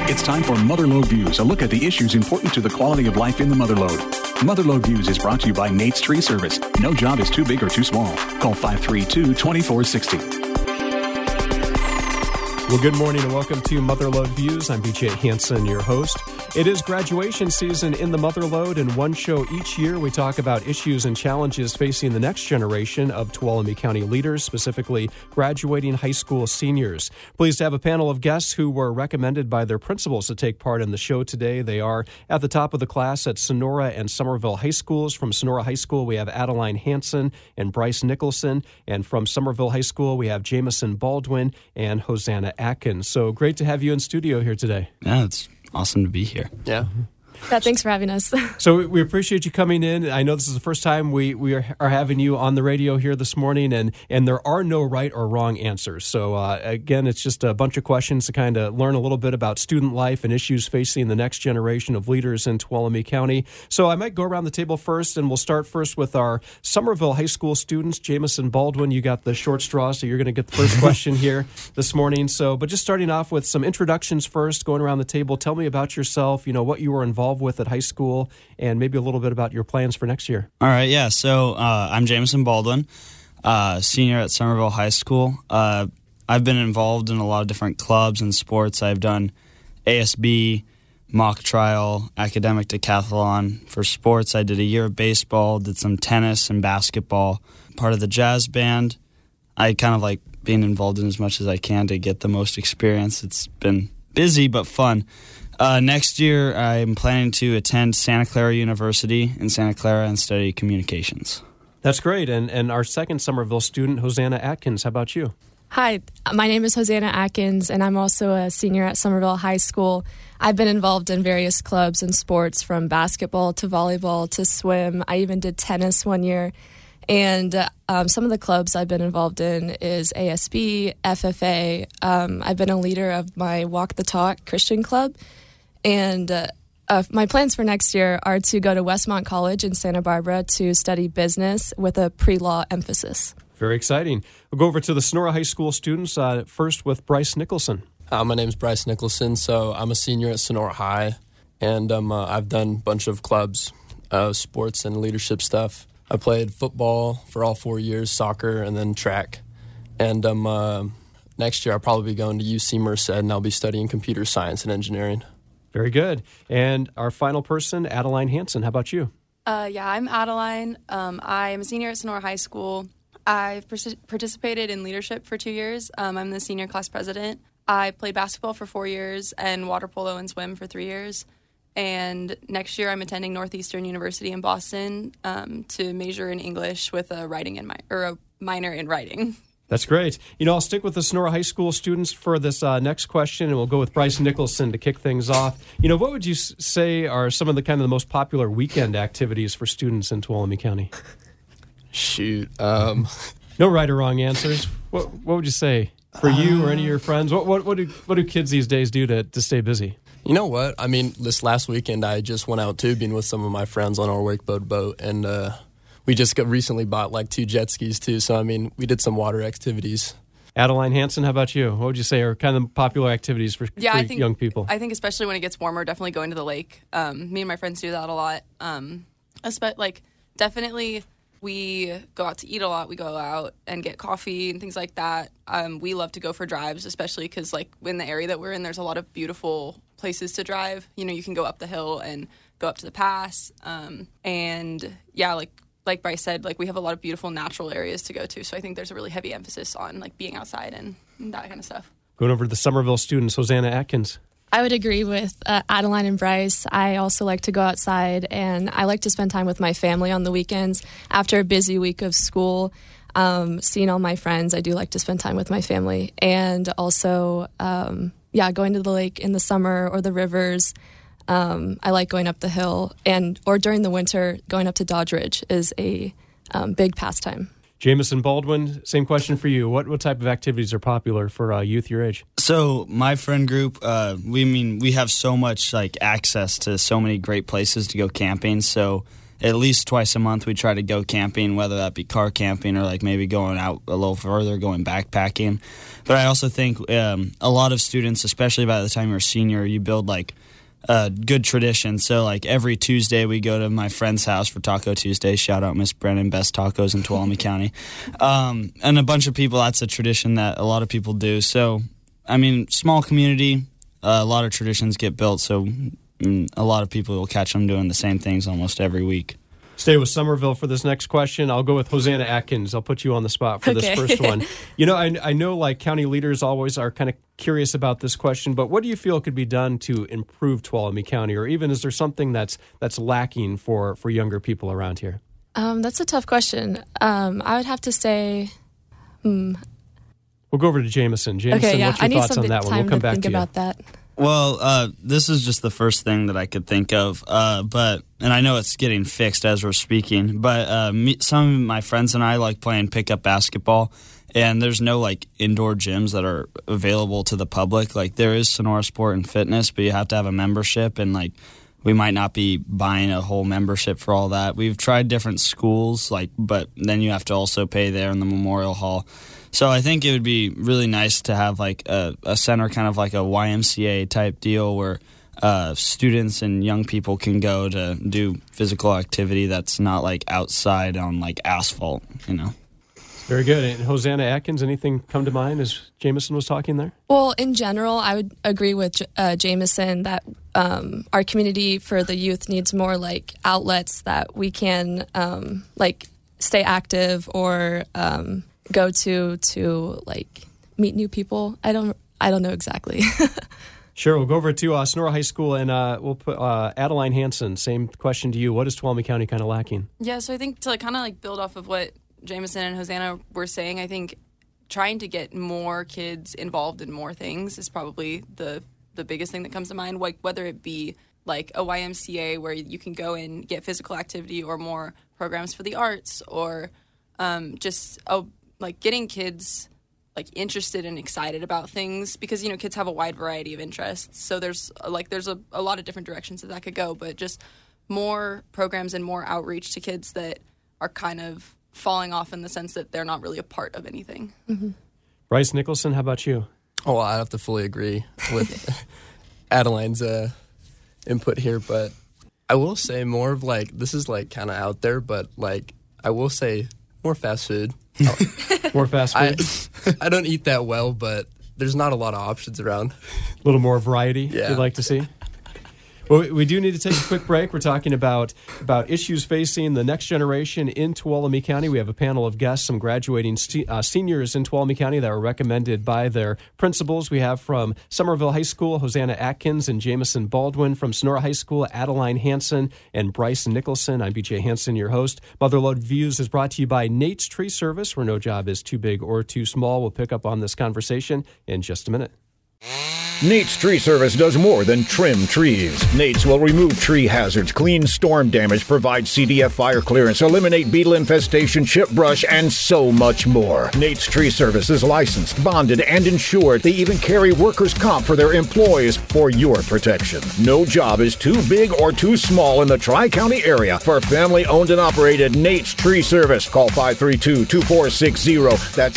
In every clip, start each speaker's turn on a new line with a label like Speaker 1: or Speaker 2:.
Speaker 1: It's time for Motherlode Views, a look at the issues important to the quality of life in the Motherlode. Motherlode Views is brought to you by Nate's Tree Service. No job is too big or too small. Call 532-2460.
Speaker 2: Well, good morning and welcome to Motherlode Views. I'm BJ Hansen, your host. It is graduation season in the Motherlode, and one show each year we talk about issues and challenges facing the next generation of Tuolumne County leaders, specifically graduating high school seniors. Pleased to have a panel of guests who were recommended by their principals to take part in the show today. They are at the top of the class at Sonora and Somerville High Schools. From Sonora High School, we have Adeline Hansen and Bryce Nicholson, and from Somerville High School, we have Jamison Baldwin and Hosanna Atkins. So great to have you in studio here today.
Speaker 3: Yeah, it's awesome to be here.
Speaker 4: Yeah.
Speaker 5: Yeah, thanks for having us.
Speaker 2: So we appreciate you coming in. I know this is the first time we are having you on the radio here this morning, and there are no right or wrong answers. So, again, it's just a bunch of questions to kind of learn a little bit about student life and issues facing the next generation of leaders in Tuolumne County. So I might go around the table first, and we'll start first with our Somerville High School students. Jamison Baldwin, you got the short straw, so you're going to get the first question here this morning. So, but just starting off with some introductions first, going around the table, tell me about yourself, what you were involved with at high school, and maybe a little bit about your plans for next year.
Speaker 3: All right, yeah. So I'm Jamison Baldwin, senior at Somerville High School. I've been involved in a lot of different clubs and sports. I've done ASB, mock trial, academic decathlon. For sports, I did a year of baseball, did some tennis and basketball. Part of the jazz band. I kind of like being involved in as much as I can to get the most experience. It's been busy but fun. Next year, I'm planning to attend Santa Clara University in Santa Clara and study communications.
Speaker 2: That's great. And our second Somerville student, Hosanna Atkins, how about you?
Speaker 5: Hi, my name is Hosanna Atkins, and I'm also a senior at Somerville High School. I've been involved in various clubs and sports, from basketball to volleyball to swim. I even did tennis one year. And some of the clubs I've been involved in is ASB, FFA. I've been a leader of my Walk the Talk Christian Club. And my plans for next year are to go to Westmont College in Santa Barbara to study business with a pre-law emphasis.
Speaker 2: Very exciting. We'll go over to the Sonora High School students, first with Bryce Nicholson.
Speaker 4: My name's Bryce Nicholson, so I'm a senior at Sonora High, and I've done a bunch of clubs, sports and leadership stuff. I played football for all 4 years, soccer, and then track. And next year I'll probably be going to UC Merced, and I'll be studying computer science and engineering.
Speaker 2: Very good. And our final person, Adeline Hansen, how about you?
Speaker 6: I'm Adeline. I'm a senior at Sonora High School. I've participated in leadership for 2 years. I'm the senior class president. I played basketball for 4 years and water polo and swim for 3 years. And next year I'm attending Northeastern University in Boston to major in English with a minor in writing.
Speaker 2: That's great. I'll stick with the Sonora High School students for this next question, and we'll go with Bryce Nicholson to kick things off. What would you say are some of the kind of the most popular weekend activities for students in Tuolumne County?
Speaker 4: Shoot.
Speaker 2: No right or wrong answers. What would you say for you or any of your friends? What do kids these days do to stay busy?
Speaker 4: You know what? I mean, this last weekend I just went out tubing with some of my friends on our wakeboard boat, and we just recently bought like 2 jet skis too. So, I mean, we did some water activities. Adeline Hansen, how about you? What would you say are kind of popular activities for young people?
Speaker 6: I think especially when it gets warmer, definitely going to the lake. Me and my friends do that a lot. Definitely we go out to eat a lot. We go out and get coffee and things like that. We love to go for drives, especially because in the area that we're in, there's a lot of beautiful places to drive. You can go up the hill and go up to the pass. Like Bryce said, we have a lot of beautiful natural areas to go to. So I think there's a really heavy emphasis on being outside and that kind of stuff.
Speaker 2: Going over to the Somerville students, Hosanna Atkins.
Speaker 5: I would agree with Adeline and Bryce. I also like to go outside, and I like to spend time with my family on the weekends. After a busy week of school, seeing all my friends, I do like to spend time with my family. And also, going to the lake in the summer or the rivers. I like going up the hill, or during the winter, going up to Dodge Ridge is a big pastime.
Speaker 2: Jamison Baldwin, same question for you. What type of activities are popular for youth your age?
Speaker 3: So my friend group, we have so much access to so many great places to go camping. So at least twice a month we try to go camping, whether that be car camping or like maybe going out a little further, going backpacking. But I also think a lot of students, especially by the time you're a senior, you build like a good tradition. So like every Tuesday we go to my friend's house for Taco Tuesday. Shout out Miss Brennan, best tacos in Tuolumne County. And a bunch of people, that's a tradition that a lot of people do. So, I mean, small community, a lot of traditions get built. So a lot of people will catch them doing the same things almost every week.
Speaker 2: Stay with Somerville for this next question. I'll go with Hosanna Atkins. I'll put you on the spot for this first one. You know, I know like county leaders always are kind of curious about this question, but what do you feel could be done to improve Tuolumne County, or even is there something that's lacking for younger people around here?
Speaker 5: That's a tough question. I would have to say...
Speaker 2: We'll go over to Jameson. Jameson, what's your thoughts on that one? We'll come back to you.
Speaker 5: About that.
Speaker 3: Well, this is just the first thing that I could think of, and I know it's getting fixed as we're speaking, but some of my friends and I like playing pickup basketball, and there's no like indoor gyms that are available to the public. Like there is Sonora Sport and Fitness, but you have to have a membership, and like we might not be buying a whole membership for all that. We've tried different schools, but then you have to also pay there in the Memorial Hall. So I think it would be really nice to have like a center, kind of like a YMCA type deal where students and young people can go to do physical activity that's not like outside on like asphalt, you know.
Speaker 2: Very good. And Hosanna Atkins, anything come to mind as Jameson was talking there?
Speaker 5: Well, in general, I would agree with Jameson that our community for the youth needs more like outlets that we can like stay active or go to like meet new people. I don't know exactly.
Speaker 2: Sure, we'll go over to Sonora High School, and we'll put Adeline Hansen. Same question to you. What is Tuolumne County kind of lacking?
Speaker 6: Yeah, so I think to like kind of like build off of what Jameson and Hosanna were saying, I think trying to get more kids involved in more things is probably the biggest thing that comes to mind. Like whether it be like a YMCA where you can go and get physical activity, or more programs for the arts, or just like getting kids like interested and excited about things, because you know kids have a wide variety of interests. So there's a lot of different directions that could go, but just more programs and more outreach to kids that are kind of falling off in the sense that they're not really a part of anything.
Speaker 5: Mm-hmm.
Speaker 2: Bryce Nicholson, how about you?
Speaker 4: Oh, well, I have to fully agree with Adeline's input here, but I will say more of like, this is like kind of out there, but like I will say more fast food.
Speaker 2: More fast food?
Speaker 4: I don't eat that well, but there's not a lot of options around.
Speaker 2: A little more variety you'd like to see? Well, we do need to take a quick break. We're talking about issues facing the next generation in Tuolumne County. We have a panel of guests, some graduating seniors in Tuolumne County that were recommended by their principals. We have from Somerville High School, Hosanna Atkins and Jameson Baldwin. From Sonora High School, Adeline Hansen and Bryce Nicholson. I'm BJ Hansen, your host. Motherlode Views is brought to you by Nate's Tree Service, where no job is too big or too small. We'll pick up on this conversation in just a minute.
Speaker 7: Nate's Tree Service does more than trim trees. Nate's will remove tree hazards, clean storm damage, provide CDF fire clearance, eliminate beetle infestation, chip brush, and so much more. Nate's Tree Service is licensed, bonded, and insured. They even carry workers' comp for their employees for your protection. No job is too big or too small in the Tri-County area for family-owned and operated Nate's Tree Service. Call 532-2460. That's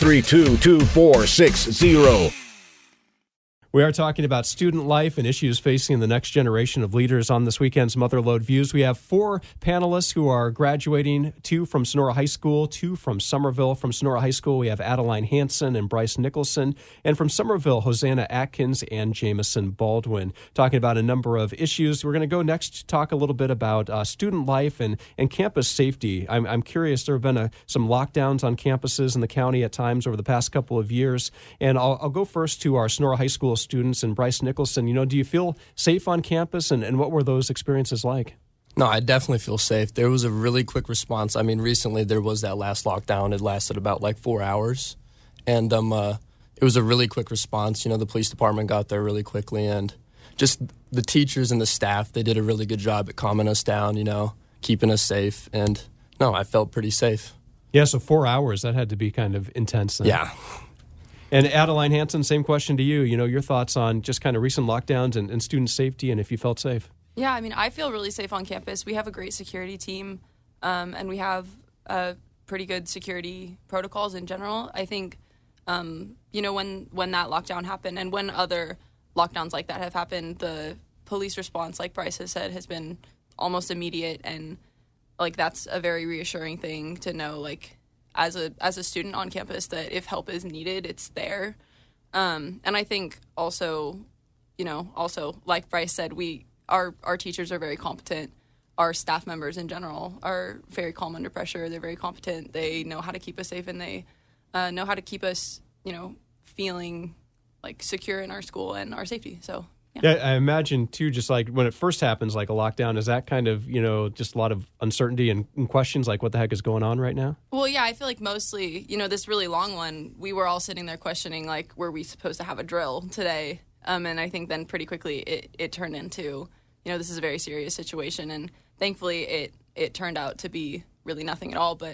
Speaker 7: 532-2460.
Speaker 2: We are talking about student life and issues facing the next generation of leaders on this weekend's Motherlode Views. We have 4 panelists who are graduating, 2 from Sonora High School, 2 from Somerville. From Sonora High School, we have Adeline Hansen and Bryce Nicholson. And from Somerville, Hosanna Atkins and Jameson Baldwin. Talking about a number of issues. We're going to go next to talk a little bit about student life and campus safety. I'm curious, there have been some lockdowns on campuses in the county at times over the past couple of years. And I'll go first to our Sonora High School students and Bryce Nicholson. You know, do you feel safe on campus, and what were those experiences like?
Speaker 4: No, I definitely feel safe. There was a really quick response. I mean, recently there was that last lockdown. It lasted about like 4 hours, and it was a really quick response. You know, the police department got there really quickly, and just the teachers and the staff, they did a really good job at calming us down, you know, keeping us safe, and no, I felt pretty safe.
Speaker 2: Yeah, so 4 hours, that had to be kind of intense then.
Speaker 4: Yeah.
Speaker 2: And Adeline Hansen, same question to you. You know, your thoughts on just kind of recent lockdowns and student safety, and if you felt safe.
Speaker 6: Yeah, I mean, I feel really safe on campus. We have a great security team, and we have pretty good security protocols in general. I think, when that lockdown happened and when other lockdowns like that have happened, the police response, like Bryce has said, has been almost immediate, and like that's a very reassuring thing to know, like as a student on campus, that if help is needed, it's there. And I think also like Bryce said, our teachers are very competent. Our staff members in general are very calm under pressure. They're very competent. They know how to keep us safe, and they know how to keep us, feeling like secure in our school and our safety. So.
Speaker 2: Yeah, I imagine, too, just like when it first happens, like a lockdown, is that kind of, just a lot of uncertainty and questions, like what the heck is going on right now?
Speaker 6: Well, yeah, I feel like mostly, this really long one, we were all sitting there questioning, like, were we supposed to have a drill today? And I think then pretty quickly it turned into, this is a very serious situation. And thankfully it turned out to be really nothing at all. But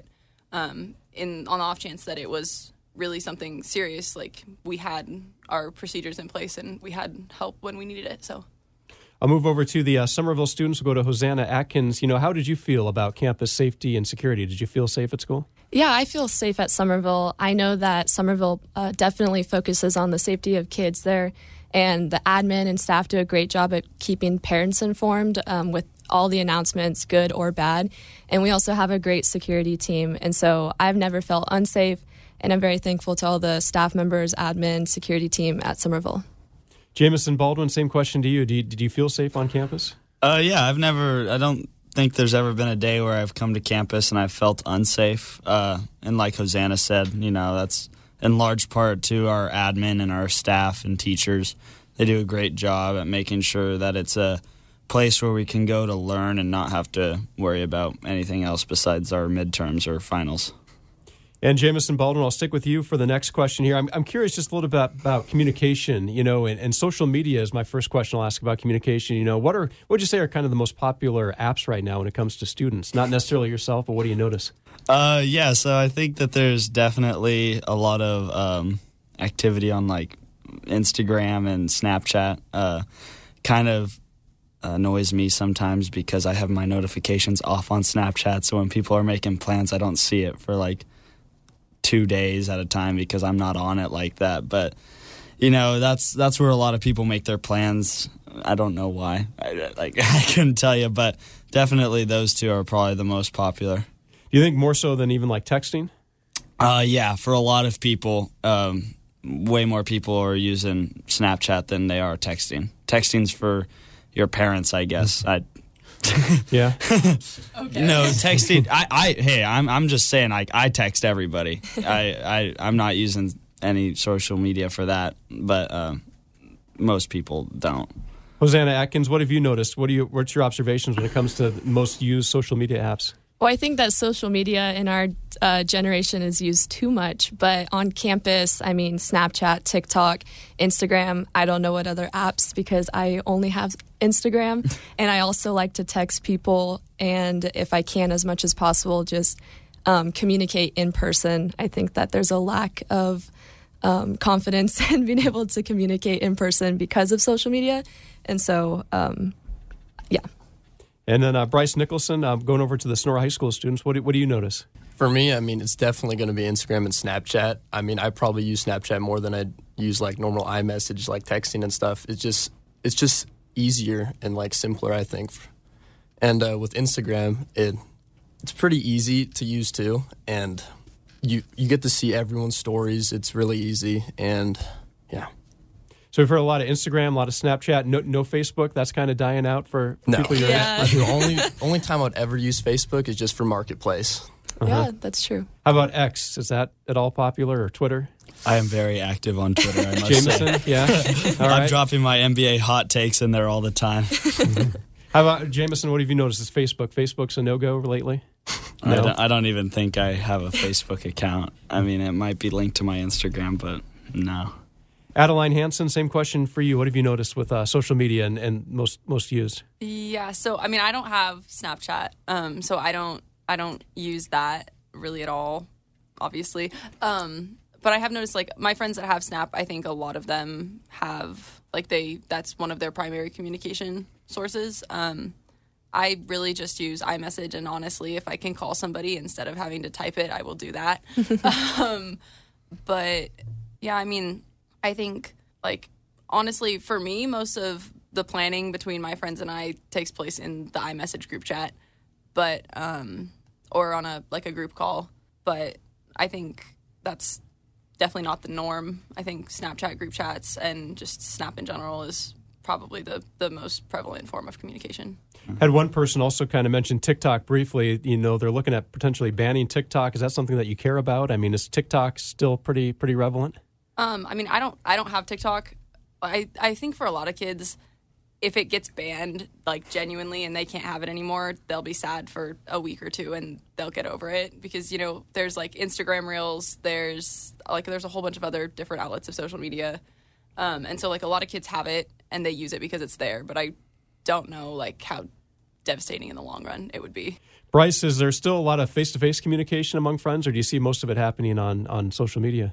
Speaker 6: on the off chance that it was really something serious, like we had our procedures in place and we had help when we needed it. So
Speaker 2: I'll move over to the Somerville students. We'll go to Hosanna Atkins. How did you feel about campus safety and security? Did you feel safe at school?
Speaker 5: Yeah, I feel safe at Somerville. I know that Somerville definitely focuses on the safety of kids there, and the admin and staff do a great job at keeping parents informed with all the announcements, good or bad. And we also have a great security team. And so I've never felt unsafe. And I'm very thankful to all the staff members, admin, security team at Somerville.
Speaker 2: Jamison Baldwin, same question to you. Did you feel safe on campus?
Speaker 3: Yeah, I don't think there's ever been a day where I've come to campus and I've felt unsafe. And like Hosanna said, that's in large part to our admin and our staff and teachers. They do a great job at making sure that it's a place where we can go to learn and not have to worry about anything else besides our midterms or finals.
Speaker 2: And Jamison Baldwin, I'll stick with you for the next question here. I'm curious just a little bit about communication, and social media is my first question I'll ask about communication. What would you say are kind of the most popular apps right now when it comes to students? Not necessarily yourself, but what do you notice?
Speaker 3: Yeah, so I think that there's definitely a lot of activity on like Instagram and Snapchat. Kind of annoys me sometimes because I have my notifications off on Snapchat, so when people are making plans, I don't see it for like 2 days at a time because I'm not on it like that. But that's where a lot of people make their plans. I don't know why. I couldn't tell you, but definitely those two are probably the most popular.
Speaker 2: Do you think more so than even like texting?
Speaker 3: Yeah, for a lot of people, way more people are using Snapchat than they are texting. Texting's for your parents, I guess.
Speaker 2: Yeah.
Speaker 6: Okay.
Speaker 3: No, texting. I'm just saying. I text everybody. I'm not using any social media for that, but most people don't.
Speaker 2: Hosanna Atkins, what have you noticed? What's your observations when it comes to most used social media apps?
Speaker 5: Well, I think that social media in our generation is used too much, but on campus, I mean, Snapchat, TikTok, Instagram, I don't know what other apps because I only have Instagram, and I also like to text people, and if I can, as much as possible, just communicate in person. I think that there's a lack of confidence in being able to communicate in person because of social media, and so, yeah.
Speaker 2: And then Bryce Nicholson, going over to the Sonora High School students, what do you notice?
Speaker 4: For me, I mean, it's definitely going to be Instagram and Snapchat. I mean, I probably use Snapchat more than I'd use like normal iMessage, like texting and stuff. It's just easier and like simpler, I think. And with Instagram, it's pretty easy to use too, and you get to see everyone's stories. It's really easy, and yeah.
Speaker 2: So we've heard a lot of Instagram, a lot of Snapchat, no Facebook. That's kind of dying out for people your age.
Speaker 5: Yeah.
Speaker 4: The only time I'd ever use Facebook is just for Marketplace.
Speaker 5: Yeah, that's true.
Speaker 2: How about X? Is that at all popular, or Twitter?
Speaker 3: I am very active on Twitter, I must
Speaker 2: Jamison,
Speaker 3: say.
Speaker 2: yeah. All right.
Speaker 3: I'm dropping my NBA hot takes in there all the time.
Speaker 2: How about Jamison? What have you noticed? Is Facebook's a no-go lately? No?
Speaker 3: I don't even think I have a Facebook account. I mean, it might be linked to my Instagram, but no.
Speaker 2: Adeline Hansen, same question for you. What have you noticed with social media and most used?
Speaker 6: Yeah, so I mean, I don't have Snapchat, so I don't use that really at all, obviously. But I have noticed, like, my friends that have Snap, I think a lot of them have Like that's one of their primary communication sources. I really just use iMessage, and honestly, if I can call somebody instead of having to type it, I will do that. But yeah, I mean, I think, like, honestly, for me, most of the planning between my friends and I takes place in the iMessage group chat, but or on a group call. But I think that's definitely not the norm. I think Snapchat group chats and just Snap in general is probably the most prevalent form of communication.
Speaker 2: Had one person also kind of mentioned TikTok briefly. You know, they're looking at potentially banning TikTok. Is that something that you care about? I mean, is TikTok still pretty relevant?
Speaker 6: I mean, I don't have TikTok. I think for a lot of kids, if it gets banned, like, genuinely, and they can't have it anymore, they'll be sad for a week or two and they'll get over it, because, you know, there's like Instagram Reels, there's a whole bunch of other different outlets of social media. And so, like, a lot of kids have it and they use it because it's there, but I don't know, like, how devastating in the long run it would be.
Speaker 2: Bryce, is there still a lot of face-to-face communication among friends, or do you see most of it happening on social media?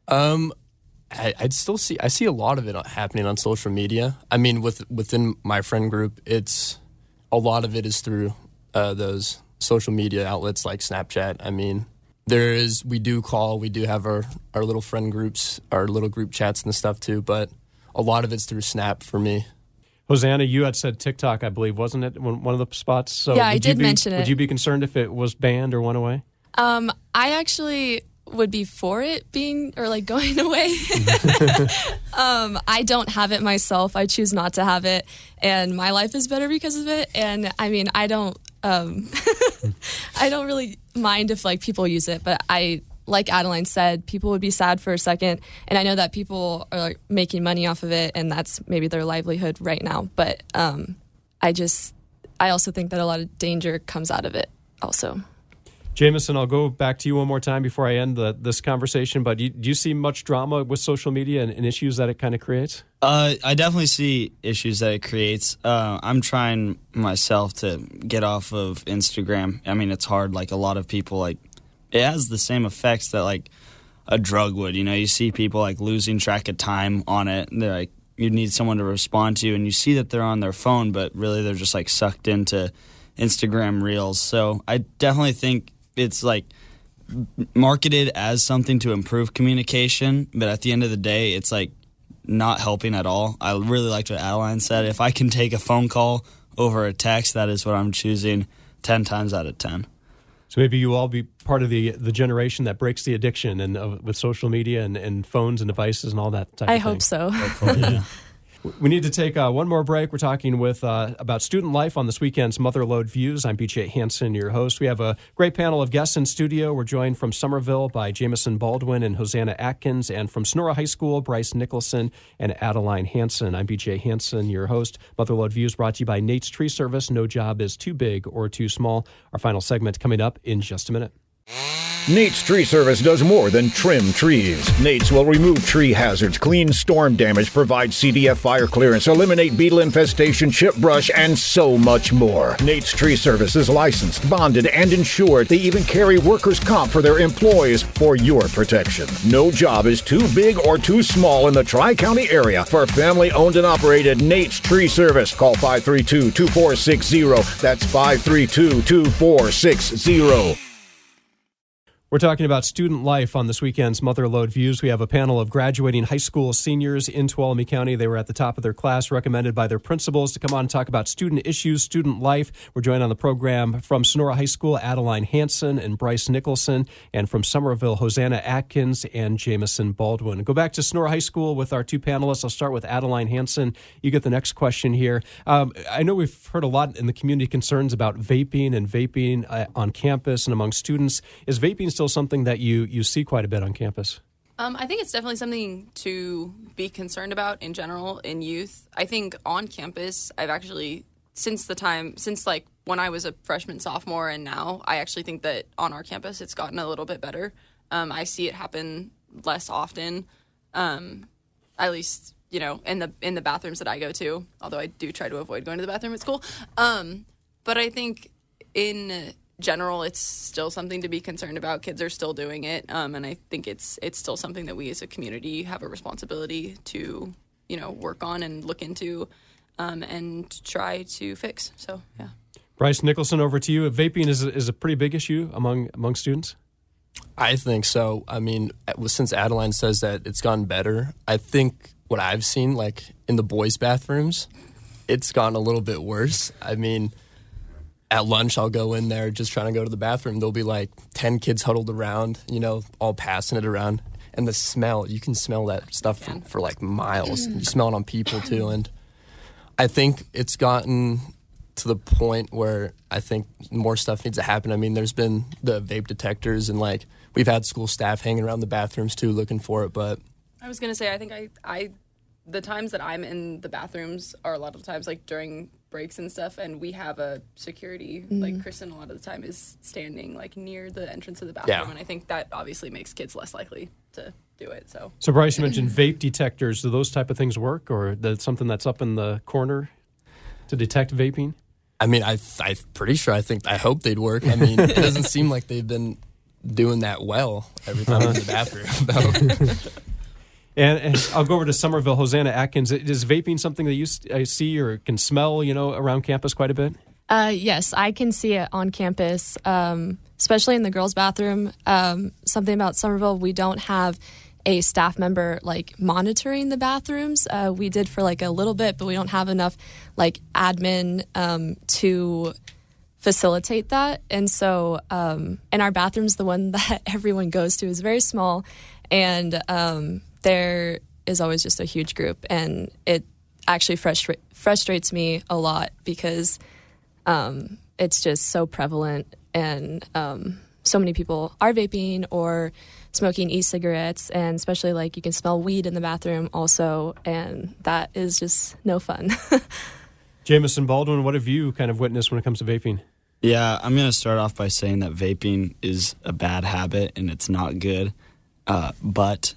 Speaker 4: I see a lot of it happening on social media. I mean, within my friend group, a lot of it is through those social media outlets like Snapchat. I mean, we do have our little friend groups, our little group chats and stuff too, but a lot of it's through Snap for me.
Speaker 2: Hosanna, you had said TikTok, I believe, wasn't it, one of the spots? So
Speaker 5: yeah, I did mention it.
Speaker 2: Would you be concerned if it was banned or went away?
Speaker 5: I actually would be for it being, or like, going away. I don't have it myself. I choose not to have it, and my life is better because of it. And I mean, I don't I don't really mind if, like, people use it, but like Adeline said, people would be sad for a second, and I know that people are, like, making money off of it, and that's maybe their livelihood right now. But I also think that a lot of danger comes out of it also.
Speaker 2: Jameson, I'll go back to you one more time before I end this conversation, but do you see much drama with social media and issues that it kind of creates?
Speaker 3: I definitely see issues that it creates. I'm trying myself to get off of Instagram. I mean, it's hard. Like, a lot of people, like, it has the same effects that, like, a drug would. You know, you see people, like, losing track of time on it. They're like, you need someone to respond to, and you see that they're on their phone, but really they're just, like, sucked into Instagram Reels. So I definitely think it's, like, marketed as something to improve communication, but at the end of the day, it's, like, not helping at all. I really liked what Adeline said. If I can take a phone call over a text, that is what I'm choosing 10 times out of 10.
Speaker 2: So maybe you all be part of the generation that breaks the addiction and with social media and phones and devices and all that type of thing.
Speaker 5: I hope so.
Speaker 2: Yeah. We need to take one more break. We're talking about student life on this weekend's Motherlode Views. I'm BJ Hansen, your host. We have a great panel of guests in studio. We're joined from Somerville by Jameson Baldwin and Hosanna Atkins, and from Sonora High School, Bryce Nicholson and Adeline Hansen. I'm BJ Hansen, your host. Motherlode Views brought to you by Nate's Tree Service. No job is too big or too small. Our final segment coming up in just a minute.
Speaker 7: Nate's Tree Service does more than trim trees. Nate's will remove tree hazards, clean storm damage, provide CDF fire clearance, eliminate beetle infestation, chip brush, and so much more. Nate's Tree Service is licensed, bonded, and insured. They even carry workers' comp for their employees for your protection. No job is too big or too small in the Tri-County area for family-owned and operated Nate's Tree Service. Call 532-2460. That's 532-2460.
Speaker 2: We're talking about student life on this weekend's Motherlode Views. We have a panel of graduating high school seniors in Tuolumne County. They were at the top of their class, recommended by their principals to come on and talk about student issues, student life. We're joined on the program from Sonora High School, Adeline Hansen and Bryce Nicholson, and from Somerville, Hosanna Atkins and Jameson Baldwin. Go back to Sonora High School with our two panelists. I'll start with Adeline Hansen. You get the next question here. I know we've heard a lot in the community concerns about vaping on campus and among students. Is vaping still something that you see quite a bit on campus?
Speaker 6: I think it's definitely something to be concerned about in general in youth. I think on campus, I've actually, since like when I was a freshman, sophomore, and now, I actually think that on our campus it's gotten a little bit better. I see it happen less often, at least, you know, in the bathrooms that I go to, although I do try to avoid going to the bathroom at school. But I think in general, it's still something to be concerned about. Kids are still doing it, and I think it's still something that we as a community have a responsibility to, work on and look into and try to fix. So, yeah.
Speaker 2: Bryce Nicholson, over to you. Vaping is a pretty big issue among students?
Speaker 4: I think so. I mean, since Adeline says that it's gotten better, I think what I've seen, like in the boys' bathrooms, it's gotten a little bit worse. I mean, at lunch, I'll go in there just trying to go to the bathroom. There'll be like 10 kids huddled around, all passing it around. And the smell, you can smell that stuff for like miles. You smell it on people too. And I think it's gotten to the point where I think more stuff needs to happen. I mean, there's been the vape detectors, and like we've had school staff hanging around the bathrooms too looking for it. But
Speaker 6: I was going to say, I think the times that I'm in the bathrooms are a lot of the times like during breaks and stuff, and we have a security, like Kristen a lot of the time is standing like near the entrance of the bathroom, and I think that obviously makes kids less likely to do it. So
Speaker 2: Bryce, you mentioned vape detectors. Do those type of things work, or that's something that's up in the corner to detect vaping?
Speaker 4: I mean, I'm pretty sure. I hope they'd work. I mean, it doesn't seem like they've been doing that well every time I'm in the bathroom.
Speaker 2: And I'll go over to Somerville. Hosanna Atkins, is vaping something that you see or can smell, around campus quite a bit?
Speaker 5: Yes, I can see it on campus, especially in the girls' bathroom. Something about Somerville, we don't have a staff member like monitoring the bathrooms. We did for like a little bit, but we don't have enough like admin to facilitate that. And so in our bathrooms, the one that everyone goes to is very small, and there is always just a huge group, and it actually frustrates me a lot because it's just so prevalent, and so many people are vaping or smoking e-cigarettes, and especially like you can smell weed in the bathroom also, and that is just no fun.
Speaker 2: Jameson Baldwin, what have you kind of witnessed when it comes to vaping?
Speaker 3: Yeah, I'm going to start off by saying that vaping is a bad habit and it's not good, but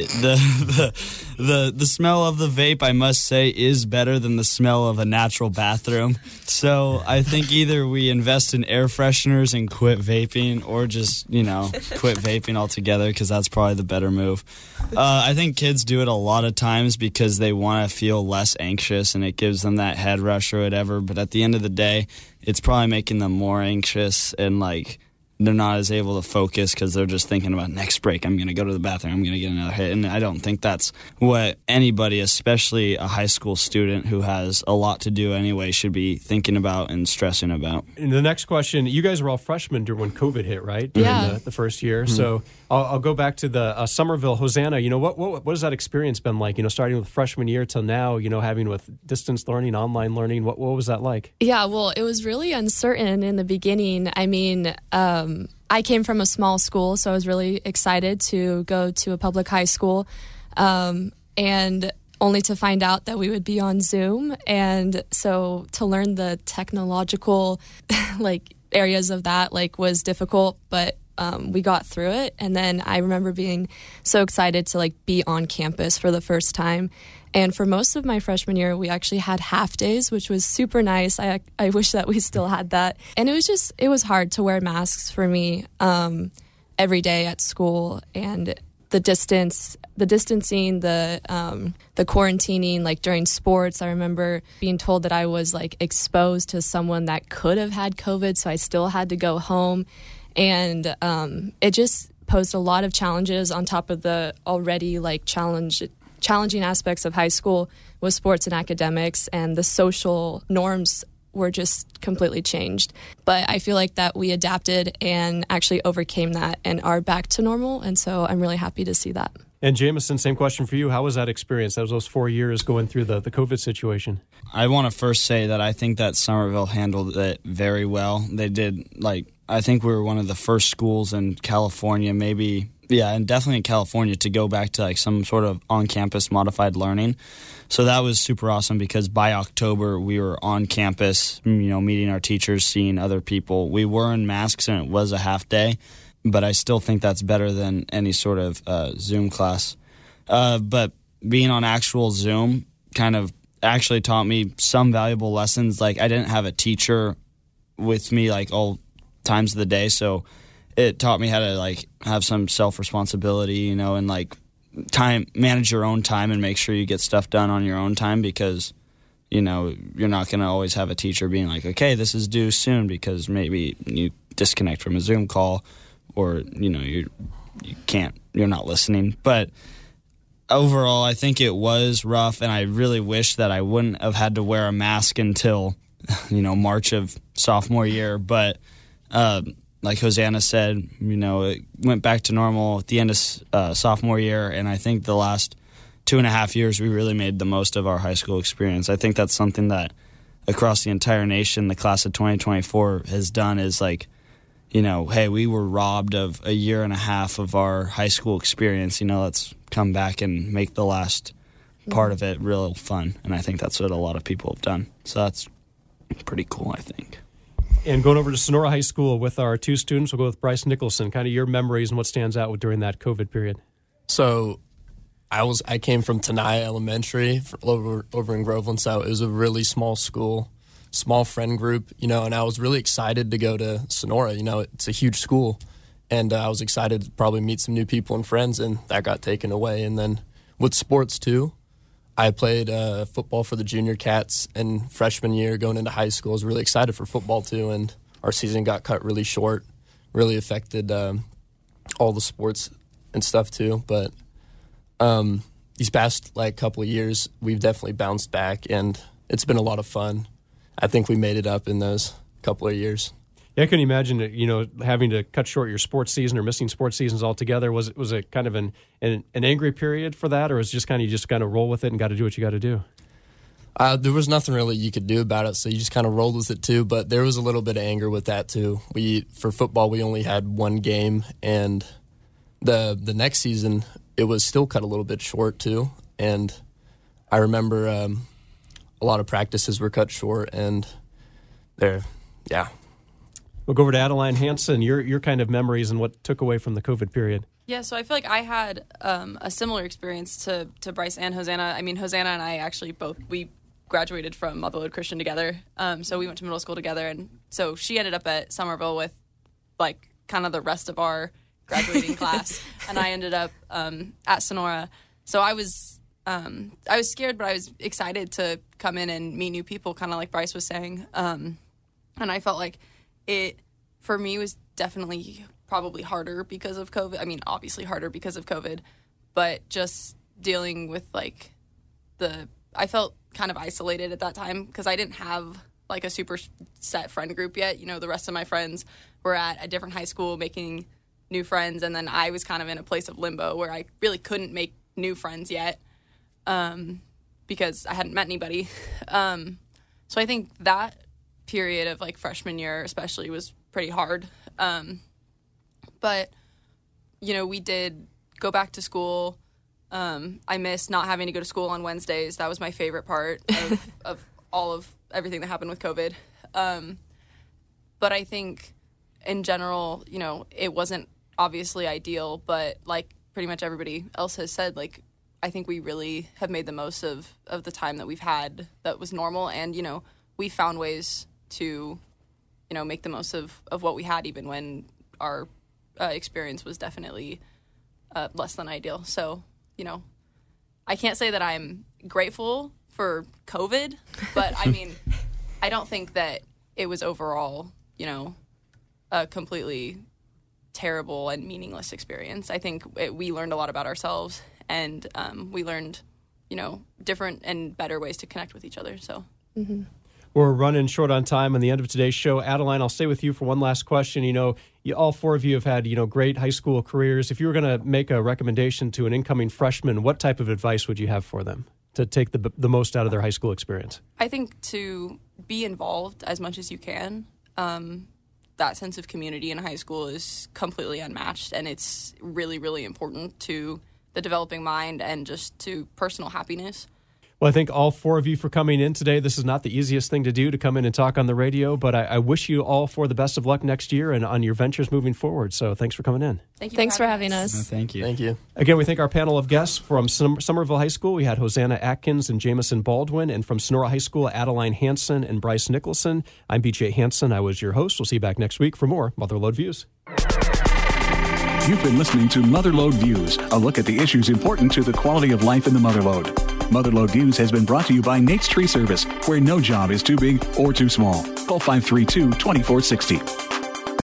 Speaker 3: the smell of the vape, I must say, is better than the smell of a natural bathroom. So I think either we invest in air fresheners and quit vaping, or just, quit vaping altogether, because that's probably the better move. I think kids do it a lot of times because they want to feel less anxious, and it gives them that head rush or whatever. But at the end of the day, it's probably making them more anxious, and like they're not as able to focus because they're just thinking about next break, I'm going to go to the bathroom, I'm going to get another hit. And I don't think that's what anybody, especially a high school student who has a lot to do anyway, should be thinking about and stressing about.
Speaker 2: And the next question, you guys were all freshmen when COVID hit, right?
Speaker 5: Yeah.
Speaker 2: The first year. Mm-hmm. So I'll go back to the Somerville. Hosanna, what has that experience been like, starting with freshman year till now, having with distance learning, online learning, what was that like?
Speaker 5: Yeah, well, it was really uncertain in the beginning. I mean, I came from a small school, so I was really excited to go to a public high school, and only to find out that we would be on Zoom. And so to learn the technological areas of that was difficult, but we got through it. And then I remember being so excited to be on campus for the first time. And for most of my freshman year, we actually had half days, which was super nice. I wish that we still had that. And it was hard to wear masks for me every day at school, and the distancing, the quarantining, during sports. I remember being told that I was exposed to someone that could have had COVID, so I still had to go home. And it just posed a lot of challenges on top of the already challenging aspects of high school with sports and academics, and the social norms were just completely changed. But I feel like that we adapted and actually overcame that and are back to normal, and so I'm really happy to see that.
Speaker 2: And Jameson, same question for you. How was that experience? That was those 4 years going through the COVID situation.
Speaker 3: I want to first say that I think that Somerville handled it very well. They did, I think we were one of the first schools in California, maybe. Yeah, and definitely in California, to go back to some sort of on-campus modified learning. So that was super awesome, because by October we were on campus, meeting our teachers, seeing other people. We were in masks and it was a half day, but I still think that's better than any sort of Zoom class. But being on actual Zoom kind of actually taught me some valuable lessons. I didn't have a teacher with me all times of the day, so it taught me how to have some self-responsibility, and manage your own time and make sure you get stuff done on your own time, because you're not going to always have a teacher being like, okay, this is due soon, because maybe you disconnect from a Zoom call, or you're not listening. But overall, I think it was rough, and I really wish that I wouldn't have had to wear a mask until March of sophomore year. But like Hosanna said, it went back to normal at the end of sophomore year, and I think the last 2.5 years we really made the most of our high school experience. I think that's something that across the entire nation, the class of 2024 has done, is like, hey, we were robbed of a year and a half of our high school experience. Let's come back and make the last part of it real fun. And I think that's what a lot of people have done. So that's pretty cool, I think.
Speaker 2: And going over to Sonora High School with our two students, we'll go with Bryce Nicholson. Kind of your memories and what stands out during that COVID period.
Speaker 4: So I came from Tenaya Elementary over in Groveland, so it was a really small school, small friend group, and I was really excited to go to Sonora. It's a huge school, and I was excited to probably meet some new people and friends, and that got taken away. And then with sports too, I played football for the Junior Cats in freshman year going into high school. I was really excited for football too, and our season got cut really short, really affected all the sports and stuff too. But these past couple of years, we've definitely bounced back, and it's been a lot of fun. I think we made it up in those couple of years.
Speaker 2: Yeah, I can imagine having to cut short your sports season or missing sports seasons altogether. Was it kind of an angry period for that, or was it just you just roll with it and got to do what you got to do?
Speaker 4: There was nothing really you could do about it, so you just kind of rolled with it too. But there was a little bit of anger with that too. For football, we only had one game, and the next season it was still cut a little bit short too. And I remember a lot of practices were cut short, and yeah.
Speaker 2: We'll go over to Adeline Hansen, your kind of memories and what took away from the COVID period.
Speaker 6: Yeah, so I feel like I had a similar experience to Bryce and Hosanna. I mean, Hosanna and I actually we graduated from Motherlode Christian together, so we went to middle school together, and so she ended up at Somerville with kind of the rest of our graduating class, and I ended up at Sonora. So I was scared, but I was excited to come in and meet new people, kind of like Bryce was saying, and I felt like it, for me, was definitely probably harder because of COVID. I mean, obviously harder because of COVID, but just dealing with I felt kind of isolated at that time because I didn't have a super set friend group yet. The rest of my friends were at a different high school making new friends, and then I was kind of in a place of limbo where I really couldn't make new friends yet because I hadn't met anybody. So I think that period of freshman year especially was pretty hard. But, we did go back to school. I missed not having to go to school on Wednesdays. That was my favorite part of all of everything that happened with COVID. But I think in general, it wasn't obviously ideal, but pretty much everybody else has said, I think we really have made the most of the time that we've had that was normal. And, we found ways to, make the most of what we had, even when our experience was definitely less than ideal. So, I can't say that I'm grateful for COVID, but I mean, I don't think that it was overall, a completely terrible and meaningless experience. I think we learned a lot about ourselves, and we learned, different and better ways to connect with each other. So.
Speaker 2: Mm-hmm. We're running short on time on the end of today's show. Adeline, I'll stay with you for one last question. All four of you have had, great high school careers. If you were going to make a recommendation to an incoming freshman, what type of advice would you have for them to take the most out of their high school experience?
Speaker 6: I think to be involved as much as you can. That sense of community in high school is completely unmatched, and it's really, really important to the developing mind and just to personal happiness.
Speaker 2: Well, I thank all four of you for coming in today. This is not the easiest thing to do, to come in and talk on the radio, but I wish you all for the best of luck next year and on your ventures moving forward. So thanks for coming in.
Speaker 6: Thanks for having us.
Speaker 3: Thank you.
Speaker 4: Thank you.
Speaker 2: Again, we thank our panel of guests. From Somerville High School, we had Hosanna Atkins and Jamison Baldwin, and from Sonora High School, Adeline Hansen and Bryce Nicholson. I'm BJ Hansen. I was your host. We'll see you back next week for more Motherlode Views.
Speaker 1: You've been listening to Motherlode Views, a look at the issues important to the quality of life in the Motherlode. Motherlode Views has been brought to you by Nate's Tree Service, where no job is too big or too small. Call 532-2460.